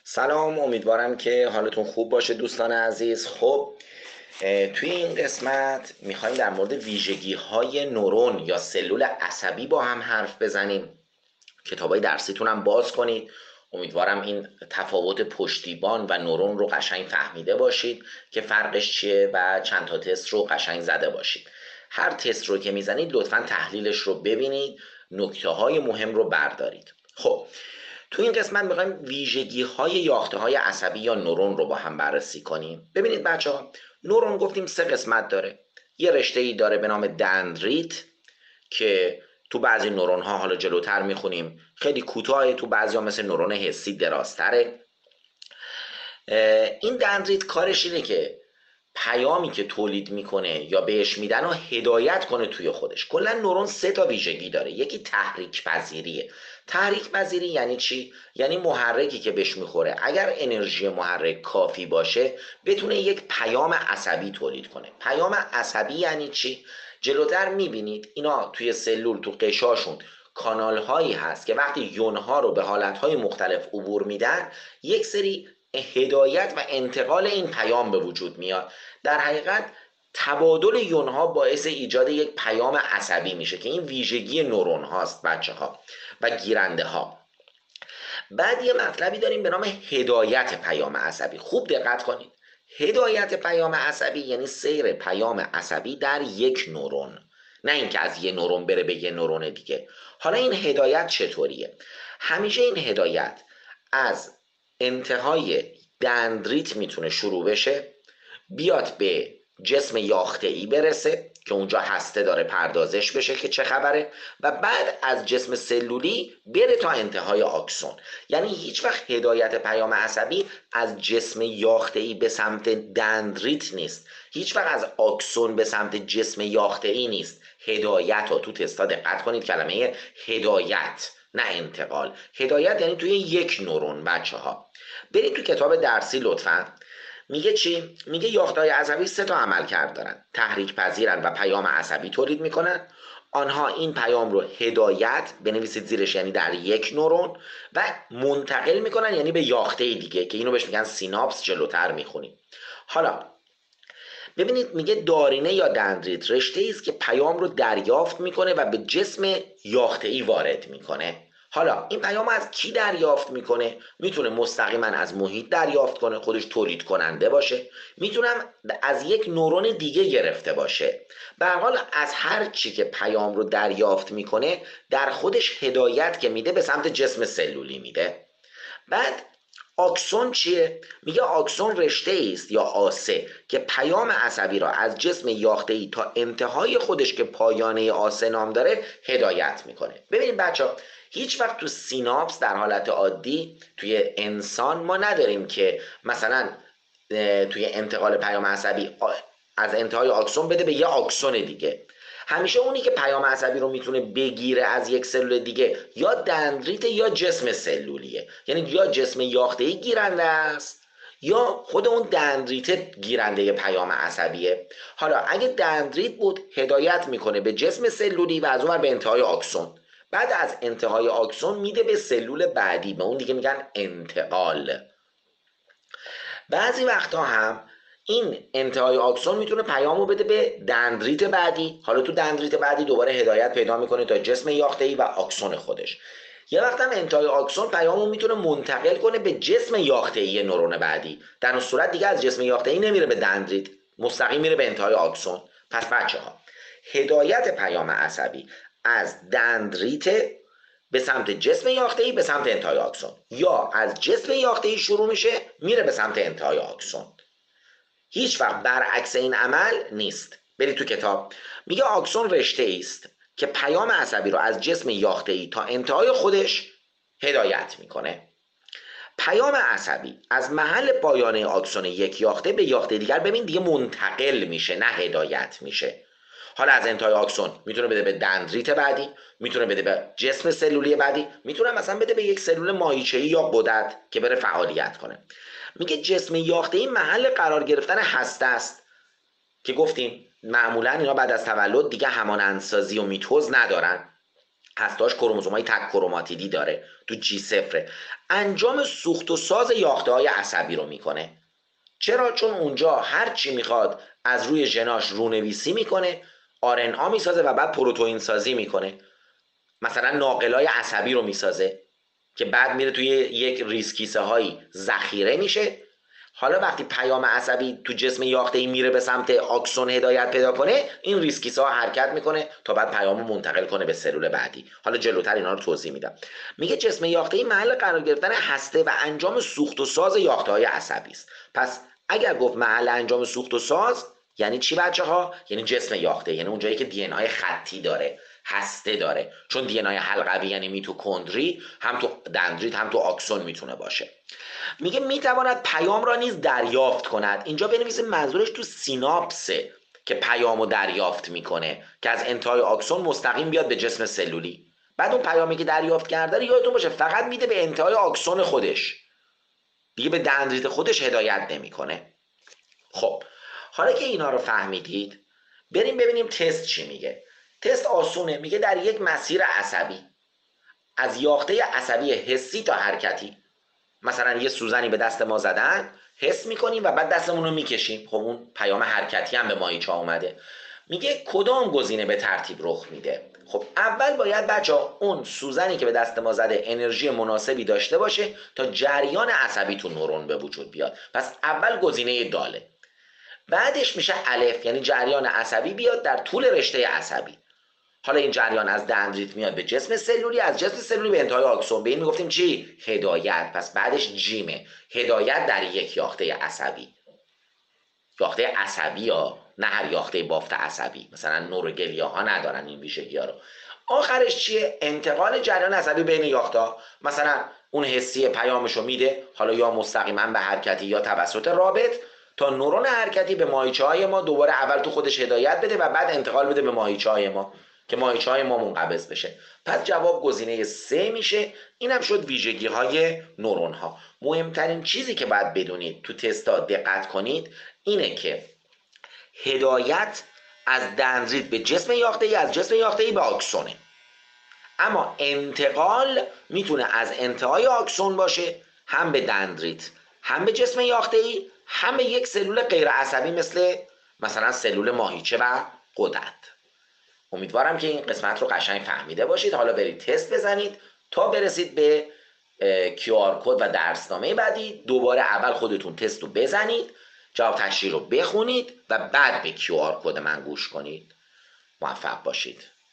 سلام، امیدوارم که حالتون خوب باشه دوستان عزیز. خب توی این قسمت میخوایم در مورد ویژگی های نورون یا سلول عصبی با هم حرف بزنیم. کتابای درسیتون هم باز کنید. امیدوارم این تفاوت پشتیبان و نورون رو قشنگ فهمیده باشید که فرقش چیه و چند تا تست رو قشنگ زده باشید. هر تست رو که میزنید لطفا تحلیلش رو ببینید، نکته های مهم رو بردارید. خب تو این قسمت میخوایم ویژگی های یاخته های عصبی یا نورون رو با هم بررسی کنیم. ببینید بچه ها، نورون گفتیم سه قسمت داره. یه رشته ای داره به نام دندریت که تو بعضی نورون ها، حالا جلوتر میخونیم، خیلی کوتاه، تو بعضی ها مثل نورون حسی درازتره. این دندریت کارش اینه که پیامی که تولید میکنه یا بهش میدن و هدایت کنه توی خودش. کلا نورون سه تا ویژگی داره. یکی تحریک پذیریه. تحریک پذیری یعنی چی؟ یعنی محرکی که بهش میخوره اگر انرژی محرک کافی باشه بتونه یک پیام عصبی تولید کنه. پیام عصبی یعنی چی؟ جلوتر میبینید اینا توی سلول، تو قشاشون کانال هایی هست که وقتی یونها رو به حالت های مختلف عبور میدن یک سری هدایت و انتقال این پیام به وجود میاد. در حقیقت تبادل یونها باعث ایجاد یک پیام عصبی میشه که این ویژگی نورون هاست بچه ها و گیرنده ها. بعد یه مطلبی داریم به نام هدایت پیام عصبی. خوب دقت کنید. هدایت پیام عصبی یعنی سیر پیام عصبی در یک نورون، نه اینکه از یه نورون بره به یه نورون دیگه. حالا این هدایت چطوریه؟ همیشه این هدایت از انتهای دندریت میتونه شروع بشه، بیاد به جسم یاخته ای برسه که اونجا هسته داره پردازش بشه که چه خبره، و بعد از جسم سلولی بره تا انتهای آکسون. یعنی هیچ وقت هدایت پیام عصبی از جسم یاخته ای به سمت دندریت نیست، هیچ وقت از آکسون به سمت جسم یاخته ای نیست. هدایت ها تو تستا دقت کنید، کلمه هدایت نه انتقال. هدایت یعنی توی یک نورون. بچه ها برید تو کتاب درسی لطفا. میگه چی؟ میگه یافته‌های عصبی سه تا عملکرد دارن: تحریک پذیرن و پیام عصبی تولید میکنن. آنها این پیام رو هدایت، بنویسید زیرش، یعنی در یک نورون، و منتقل میکنن، یعنی به یاخته دیگه که اینو بهش میگن سیناپس. جلوتر میخونیم. حالا ببینید میگه دارینه یا دندریت رشته ای است که پیام رو دریافت میکنه و به جسم یاخته ای وارد میکنه. حالا این پیام از کی دریافت میکنه؟ میتونه مستقیما از محیط دریافت کنه، خودش تولید کننده باشه، میتونم از یک نورون دیگه گرفته باشه. به هر حال از هر چی که پیام رو دریافت میکنه در خودش هدایت که میده به سمت جسم سلولی میده. بعد آکسون چیه؟ میگه آکسون رشته است یا آسه که پیام عصبی را از جسم یاخته ای تا انتهای خودش که پایانه آسه نام داره هدایت میکنه. ببینید بچه ها، هیچ وقت تو سیناپس در حالت عادی توی انسان ما نداریم که مثلا توی انتقال پیام عصبی از انتهای آکسون بده به یه آکسون دیگه. همیشه اونی که پیام عصبی رو میتونه بگیره از یک سلول دیگه یا دندریت یا جسم سلولیه. یعنی یا جسم یافته‌ای گیرنده است یا خود اون دندریت گیرنده پیام عصبیه. حالا اگه دندریت بود هدایت میکنه به جسم سلولی و از اون به انتهای آکسون. بعد از انتهای آکسون میده به سلول بعدی، به اون دیگه میگن انتقال. بعضی وقتا هم این انتهای آکسون میتونه پیامو بده به دندریت بعدی. حالا تو دندریت بعدی دوباره هدایت پیدا میکنه تا جسم یافته‌ای و آکسون خودش. یه وقت هم انتهای آکسون پیامو میتونه منتقل کنه به جسم یافته‌ای نورون بعدی. در اون صورت دیگه از جسم یافته‌ای نمیره به دندریت، مستقیم میره به انتهای آکسون. پس بچه ها، هدایت پیام عصبی از دندریت به سمت جسم یافته‌ای به سمت انتهای آکسون، یا از جسم یافته‌ای شروع میشه میره به سمت انتهای آکسون. هیچ وقت برعکس این عمل نیست. برید تو کتاب. میگه آکسون رشته است که پیام عصبی رو از جسم یافته‌ای تا انتهای خودش هدایت میکنه. پیام عصبی از محل پایانه آکسون یک یاخته به یاخته دیگر ببین دیگه منتقل میشه، نه هدایت میشه. حالا از انتهای آکسون میتونه بده به دندریت بعدی، میتونه بده به جسم سلولی بعدی، میتونه مثلا بده به یک سلول ماهیچه‌ای یا غدد که بره فعالیت کنه. میگه جسم یافته‌ای محل قرار گرفتن هسته است که گفتیم معمولا اینا بعد از تولد دیگه همانندسازی و میتوز ندارن. هستاش کروموزومای تک کروماتیدی داره، تو جی صفره. انجام سوخت و ساز یاخته های عصبی رو میکنه. چرا؟ چون اونجا هر چی میخواد از روی ژناش رونویسی میکنه، آرن‌آ میسازه و بعد پروتئین سازی میکنه. مثلا ناقلای عصبی رو میسازه که بعد میره توی یک ریسکیسه هایی ذخیره میشه. حالا وقتی پیام عصبی تو جسم یاخته ای میره به سمت آکسون هدایت پیدا کنه، این ریسکیسه ها حرکت میکنه تا بعد پیامو منتقل کنه به سلول بعدی. حالا جلوتر اینا رو توضیح میدم. میگه جسم یاخته ای محل قرار گرفتن هسته و انجام سوخت و ساز یاخته های عصبی است. پس اگر گفت محل انجام سوخت و ساز، یعنی چی بچه ها؟ یعنی جسم یاخته، یعنی اونجایی که دی ان ای خطی داره، هسته داره. چون دی ان ای حلقوی یعنی میتوکندری، هم تو دندریت هم تو آکسون میتونه باشه. میگه میتواند پیام را نیز دریافت کند. اینجا بنویسه منظورش تو سیناپسه که پیامو دریافت میکنه که از انتهای آکسون مستقیم بیاد به جسم سلولی. بعد اون پیامی که دریافت کرده یادتون باشه فقط میده به انتهای آکسون خودش، دیگه به دندریت خودش هدایت نمیکنه. خب حالا که اینا رو فهمیدید، بریم ببینیم تست چی میگه. تست آسونه. میگه در یک مسیر عصبی از یاخته عصبی حسی تا حرکتی، مثلا یه سوزنی به دست ما زدن، حس میکنیم و بعد دستمون رو میکشیم، خب اون پیام حرکتی هم به ماهیچه اومده. میگه کدام گزینه به ترتیب رخ میده؟ خب اول باید بچه‌ها اون سوزنی که به دست ما زده انرژی مناسبی داشته باشه تا جریان عصبی تو نورون به وجود بیاد. پس اول گزینه داله. بعدش میشه الف، یعنی جریان عصبی بیاد در طول رشته عصبی. حالا این جریان از دندریت میاد به جسم سلولی، از جسم سلولی به انتهای آکسون. به این میگفتیم چی؟ هدایت. پس بعدش جیمه، هدایت در یک یاخته عصبی. یاخته عصبی ها، نه هر یاخته بافت عصبی. مثلا نورگلیه ها ندارن این ویژگی ها رو. آخرش چیه؟ انتقال جریان عصبی بین یاخته ها. مثلا اون حسی پیامشو میده، حالا یا مستقیما به حرکتی یا توسط رابط، تا نورون حرکتی به ماهیچه های ما دوباره اول تو خودش هدایت بده و بعد انتقال بده به ماهیچه های ما که ماهیچه های ما منقبض بشه. پس جواب گزینه 3 میشه. اینم شد ویژگی های نورون ها. مهمترین چیزی که باید بدونید تو تستا دقت کنید اینه که هدایت از دندریت به جسم یاخته ای، از جسم یاخته ای به آکسونه. اما انتقال میتونه از انتهای آکسون باشه، هم به دندریت، هم به جسم یاخته ای، هم به یک سلول غیر عصبی مثلا سلول ماهیچه و غدد. امیدوارم که این قسمت رو قشنگ فهمیده باشید. حالا برید تست بزنید تا برسید به QR کد و درسنامه بعدی. دوباره اول خودتون تست رو بزنید، جواب تشریح رو بخونید و بعد به QR کد من گوش کنید. موفق باشید.